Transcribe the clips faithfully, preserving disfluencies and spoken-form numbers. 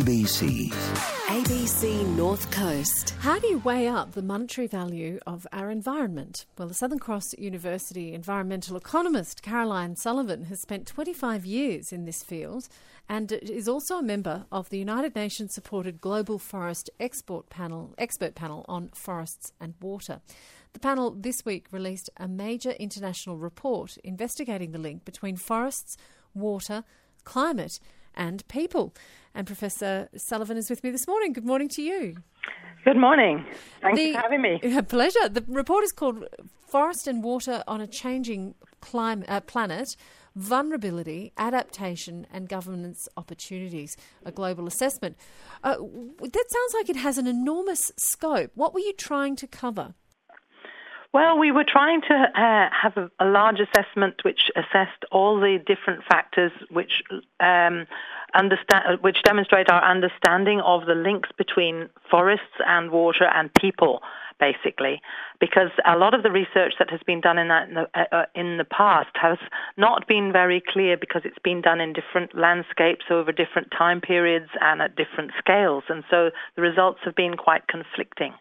B C. A B C North Coast. How do you weigh up the monetary value of our environment? Well, the Southern Cross University environmental economist Caroline Sullivan has spent twenty-five years in this field and is also a member of the United Nations-supported Global Forest Export Panel, Expert Panel on Forests and Water. The panel this week released a major international report investigating the link between forests, water, climate and people. And Professor Sullivan is with me this morning. Good morning to you. Good morning. Thanks the, for having me. A pleasure. The report is called Forest and Water on a Changing Clim- uh, Planet, Vulnerability, Adaptation and Governance Opportunities, a global assessment. Uh, that sounds like it has an enormous scope. What were you trying to cover? Well, we were trying to uh, have a, a large assessment which assessed all the different factors which um, understand, which demonstrate our understanding of the links between forests and water and people, basically. Because a lot of the research that has been done in that in the, uh, in the past has not been very clear because it's been done in different landscapes over different time periods and at different scales, and so the results have been quite conflicting.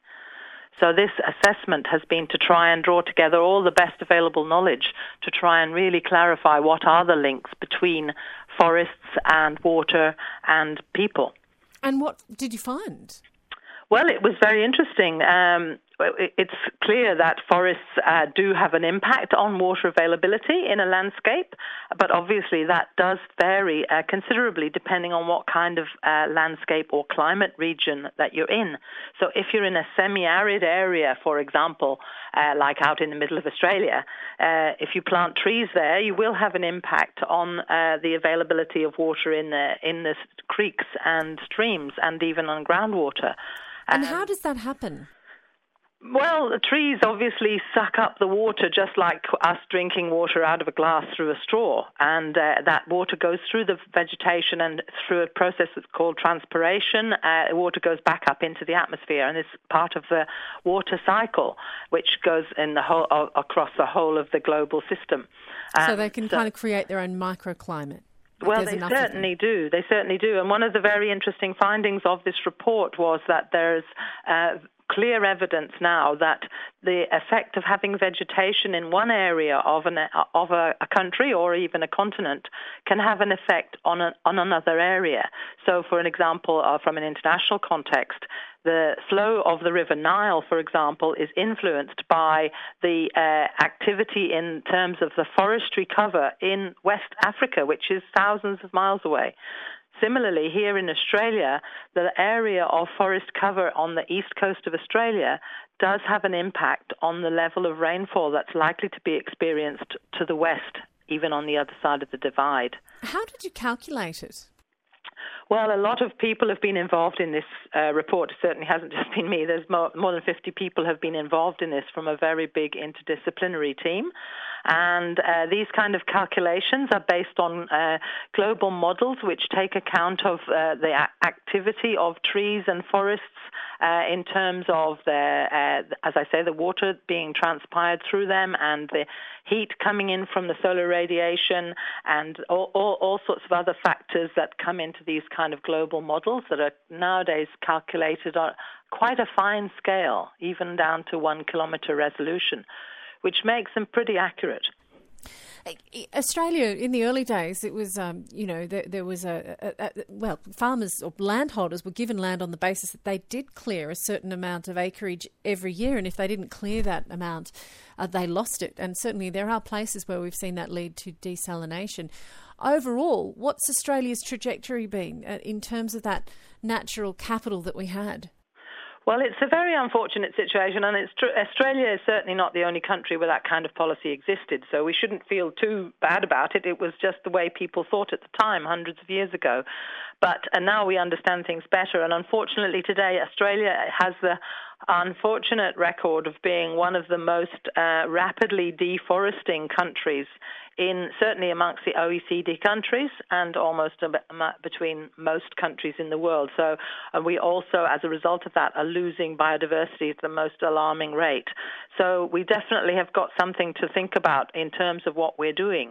So this assessment has been to try and draw together all the best available knowledge to try and really clarify what are the links between forests and water and people. And what did you find? Well, it was very interesting. Um, it's clear that forests uh, do have an impact on water availability in a landscape, but obviously that does vary uh, considerably depending on what kind of uh, landscape or climate region that you're in. So if you're in a semi-arid area, for example, uh, like out in the middle of Australia, uh, if you plant trees there, you will have an impact on uh, the availability of water in the, in the creeks and streams and even on groundwater. And how does that happen? Well, the trees obviously suck up the water just like us drinking water out of a glass through a straw. And uh, that water goes through the vegetation and through a process that's called transpiration. Uh, water goes back up into the atmosphere, and it's part of the water cycle, which goes in the whole, uh, across the whole of the global system. So they can so, kind of create their own microclimate. Well, they certainly do. They certainly do. And one of the very interesting findings of this report was that there's uh, clear evidence now that the effect of having vegetation in one area of an of a, a country or even a continent can have an effect on a, on another area. So, for an example, uh, from an international context, the flow of the River Nile, for example, is influenced by the uh, activity in terms of the forestry cover in West Africa, which is thousands of miles away. Similarly, here in Australia, the area of forest cover on the east coast of Australia does have an impact on the level of rainfall that's likely to be experienced to the west, even on the other side of the divide. How did you calculate it? Well, a lot of people have been involved in this uh, report. It certainly hasn't just been me. There's more, more than fifty people have been involved in this from a very big interdisciplinary team. And uh, these kind of calculations are based on uh, global models which take account of uh, the a- activity of trees and forests uh, in terms of, the, uh, as I say, the water being transpired through them and the heat coming in from the solar radiation and all, all, all sorts of other factors that come into these kind of global models that are nowadays calculated on quite a fine scale, even down to one kilometre resolution, which makes them pretty accurate. Australia, in the early days, it was, um, you know, there, there was a, a, a, well, farmers or landholders were given land on the basis that they did clear a certain amount of acreage every year, and if they didn't clear that amount, uh, they lost it. And certainly there are places where we've seen that lead to desalination. Overall, what's Australia's trajectory been uh, in terms of that natural capital that we had? Well, it's a very unfortunate situation, and it's tr- Australia is certainly not the only country where that kind of policy existed, so we shouldn't feel too bad about it. It was just the way people thought at the time, hundreds of years ago. But and now we understand things better, and unfortunately today Australia has the unfortunate record of being one of the most uh, rapidly deforesting countries in certainly amongst the O E C D countries and almost between most countries in the world. So uh, we also, as a result of that, are losing biodiversity at the most alarming rate. So we definitely have got something to think about in terms of what we're doing.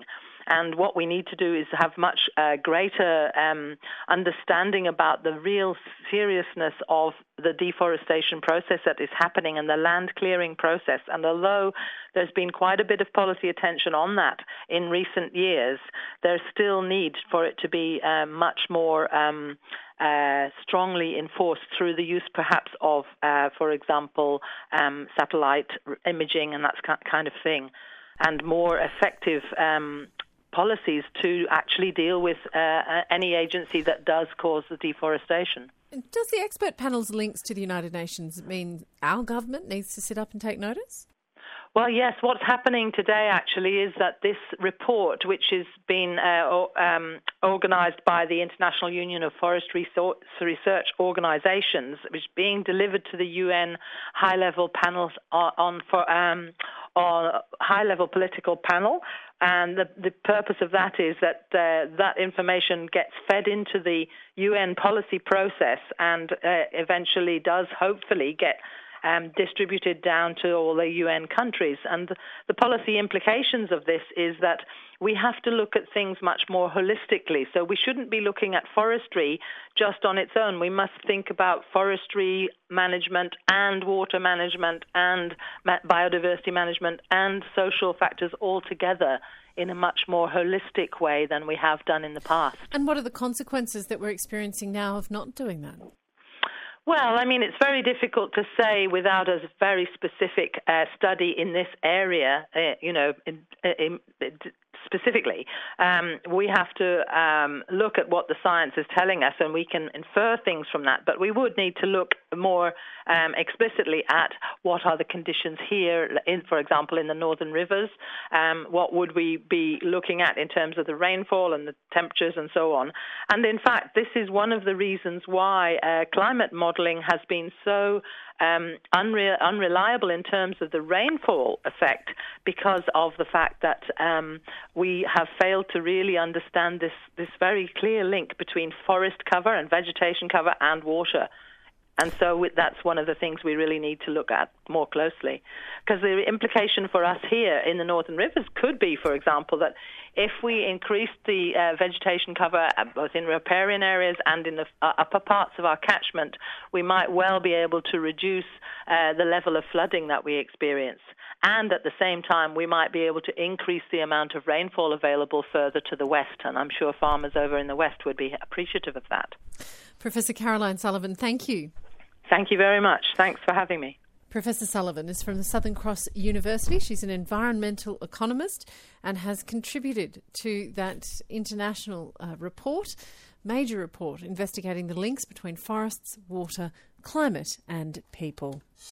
And what we need to do is have much uh, greater um, understanding about the real seriousness of the deforestation process that is happening and the land clearing process. And although there's been quite a bit of policy attention on that in recent years, there's still need for it to be uh, much more um, uh, strongly enforced through the use perhaps of, uh, for example, um, satellite imaging and that kind of thing, and more effective um, policies to actually deal with uh, any agency that does cause the deforestation. Does the expert panel's links to the United Nations mean our government needs to sit up and take notice? Well, yes, what's happening today actually is that this report, which has been uh, um, organised by the International Union of Forestry Research Organisations, which is being delivered to the U N high-level panels on, on for um, on high-level political panel. And the, the purpose of that is that uh, that information gets fed into the U N policy process and uh, eventually does hopefully get Um, distributed down to all the U N countries. And the policy implications of this is that we have to look at things much more holistically. So we shouldn't be looking at forestry just on its own. We must think about forestry management and water management and biodiversity management and social factors all together in a much more holistic way than we have done in the past. And what are the consequences that we're experiencing now of not doing that? Well, I mean, it's very difficult to say without a very specific uh, study in this area, uh, you know, in, in, in, specifically. Um, we have to um, look at what the science is telling us, and we can infer things from that. But we would need to look more um, explicitly at what are the conditions here, in, for example, in the northern rivers. Um, what would we be looking at in terms of the rainfall and the temperatures and so on? And in fact, this is one of the reasons why uh, climate modelling has been so um, unre- unreliable in terms of the rainfall effect, because of the fact that um, we have failed to really understand this, this very clear link between forest cover and vegetation cover and water. And so that's one of the things we really need to look at more closely. Because the implication for us here in the Northern Rivers could be, for example, that if we increase the uh, vegetation cover both in riparian areas and in the uh, upper parts of our catchment, we might well be able to reduce uh, the level of flooding that we experience. And at the same time, we might be able to increase the amount of rainfall available further to the west. And I'm sure farmers over in the west would be appreciative of that. Professor Caroline Sullivan, thank you. Thank you very much. Thanks for having me. Professor Sullivan is from the Southern Cross University. She's an environmental economist and has contributed to that international uh, report, major report, investigating the links between forests, water, climate and people.